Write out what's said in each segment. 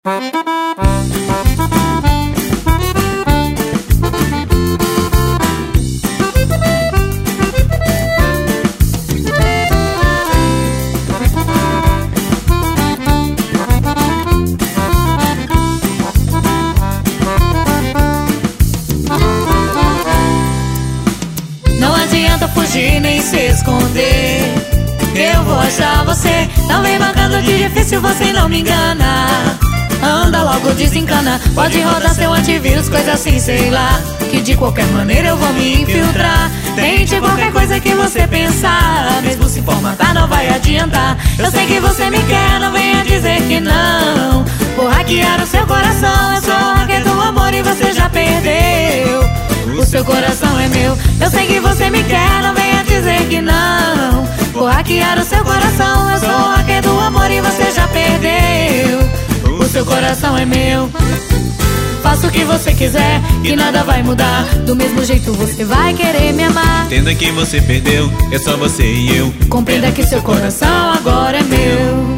Não adianta fugir nem se esconder, eu vou achar você. Não vem bancando de difícil, você não me engana. Anda logo, desencana. Pode rodar seu antivírus, coisa assim, sei lá, que de qualquer maneira eu vou me infiltrar. Tente qualquer coisa que você pensar, mesmo se formatar não vai adiantar. Eu sei que você me quer, não venha dizer que não. Vou hackear o seu coração, eu sou o hacker do amor e você já perdeu. O seu coração é meu. Eu sei que você me quer, não venha dizer que não. Vou hackear o seu coração, eu sou o hacker do amor e você já perdeu. O seu coração é meu. Faça o que você quiser, que nada vai mudar. Do mesmo jeito você vai querer me amar. Entenda que você perdeu, é só você e eu. Compreenda que seu coração agora é meu.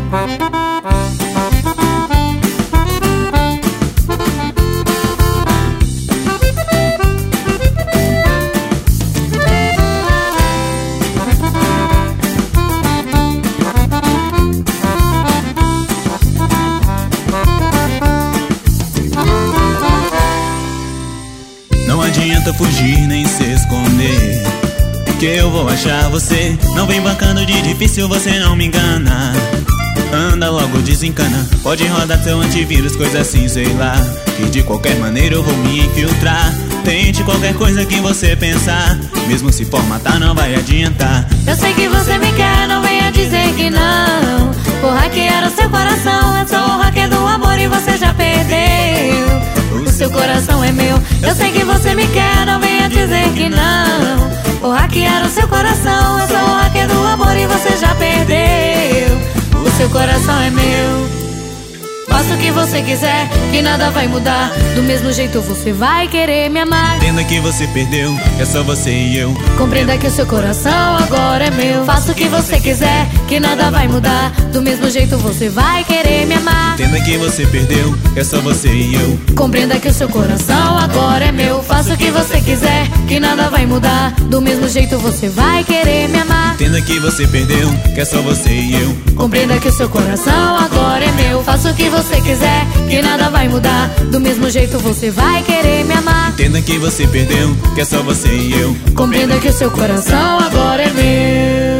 Não adianta fugir nem se esconder, que eu vou achar você. Não vem bancando de difícil, você não me engana. Anda logo, desencana. Pode rodar seu antivírus, coisa assim, sei lá, que de qualquer maneira eu vou me infiltrar. Tente qualquer coisa que você pensar, mesmo se formatar não vai adiantar. Eu sei que você me quer, não venha dizer que não. Vou hackear o seu coração, eu sou o hacker do amor e você já perdeu. O seu coração é meu. Eu sei que você me quer, não venha dizer que não. Vou hackear o seu coração, eu sou o hacker do amor e você já perdeu. O seu coração é meu. Faça o que você quiser, que nada vai mudar. Do mesmo jeito você vai querer me amar. Entenda que você perdeu, é só você e eu. Compreenda que o seu coração agora é meu. Faça o que você quiser, que nada vai mudar. Do mesmo jeito você vai querer me amar. Entenda que você perdeu, é só você e eu. Compreenda que o seu coração agora é meu. Faça o que você quiser, que nada vai mudar. Do mesmo jeito você vai querer me amar. Entenda que você perdeu, que é só você e eu. Compreenda que o seu coração agora é meu. Faça o que você quiser, que nada vai mudar. Do mesmo jeito você vai querer me amar. Entenda que você perdeu, que é só você e eu. Compreenda que o seu coração agora é meu.